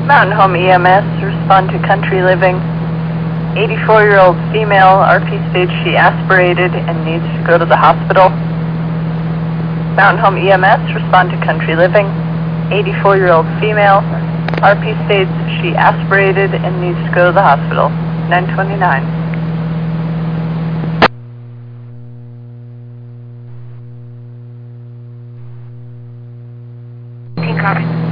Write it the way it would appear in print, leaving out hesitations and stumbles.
Mountain Home EMS, respond to Country Living. 84-year-old female, RP stage she aspirated and needs to go to the hospital. Mountain Home EMS, respond to Country Living. 84-year-old female, RP states she aspirated and needs to go to the hospital. 929. Copy.